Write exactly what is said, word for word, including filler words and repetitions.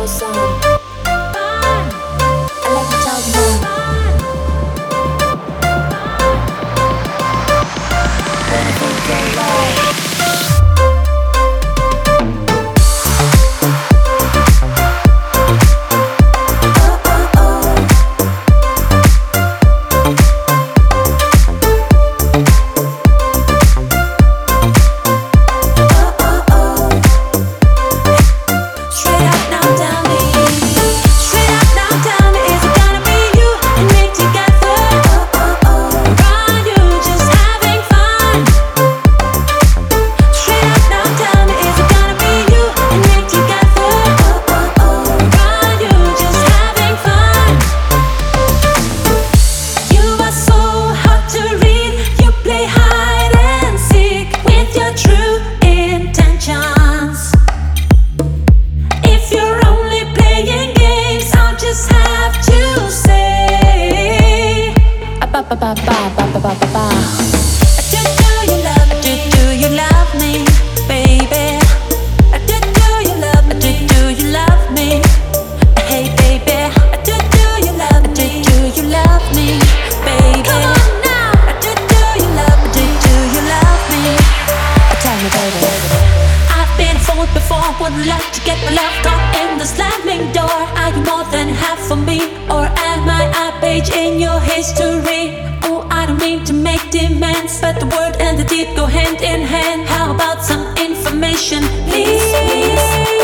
Would like to get my love caught in the slamming door. Are you more than half for me, or am I a page in your history? Oh, I don't mean to make demands, but the word and the deed go hand in hand. How about some information, please?